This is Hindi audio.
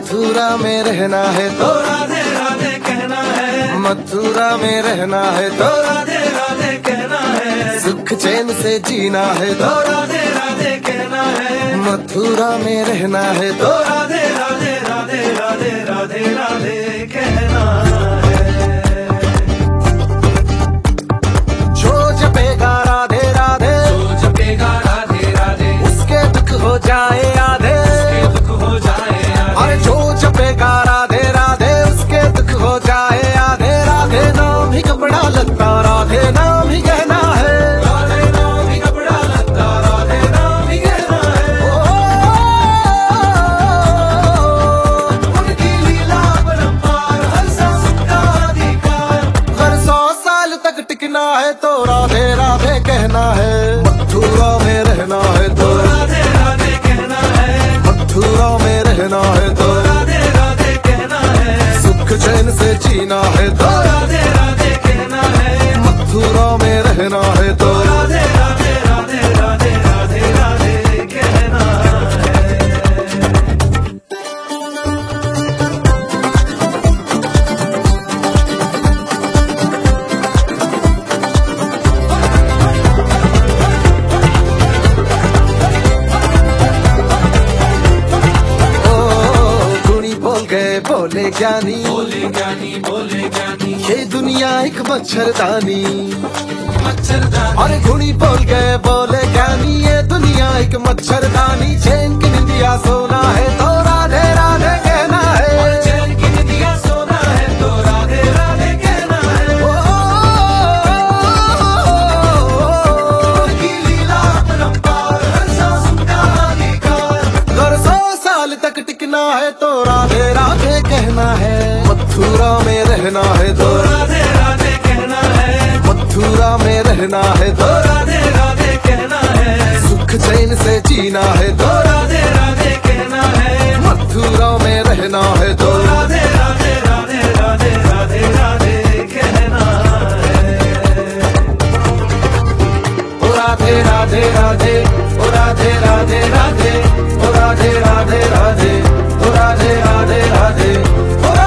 मथुरा में रहना है तो राधे राधे कहना है। मथुरा में रहना है तो राधे राधे कहना है। सुख चैन से जीना है तो राधे राधे कहना है। मथुरा में रहना है तो राधे राधे राधे राधे राधे राधे कहना है। जो जपेगा राधे राधे, जो जपेगा राधे राधे, उसके दुख हो जाए आधे। उसके दुख हो जाए आधे। अरे जो जपेगा राधे राधे, उसके दुख हो जाए आधे। राधे नाम ही कपड़ा लगता, राधे नाम ही गहना है। राधे नाम ही कपड़ा लगता, राधे नाम ही कहना है। उनकी लीला परंपार, हर सांस का अधिकार। अगर 100 साल तक टिकना है तो राधे राधे कहना है। मथुरा में रहना है तो राधे राधे कहना है। मथुरा में रहना है तो राधे राधे कहना है। सुख चैन से जीना है तो राधे राधे कहना है। मथुरा में रहना है तो राधे राधे राधे राधे राधे राधे कहना है। बोले ज्ञानी, बोले ज्ञानी, बोले ज्ञानी, ये दुनिया एक मच्छरदानी। मच्छरदानी। अरे गुणी बोल गए बोले ज्ञानी, ये दुनिया एक मच्छरदानी। चैन की निंदिया सोना है तो राधे राधे कहना है। चैन की निंदिया सोना है तो राधे राधे कहना है। उनकी लीला परंपार, हर सांस का अधिकार। अगर 100 साल तक टिकना है तो राधे राधे कहना है। मथुरा में रहना है तो राधे राधे कहना है। मथुरा में रहना है तो राधे राधे कहना है। सुख चैन से जीना है तो राधे राधे कहना है। मथुरा में रहना है तो राधे राधे राधे राधे राधे राधे कहना है। ओ राधे राधे राधे, ओ राधे राधे राधे, ओ राधे राधे राधे, ओ राधे राधे राधे, ओ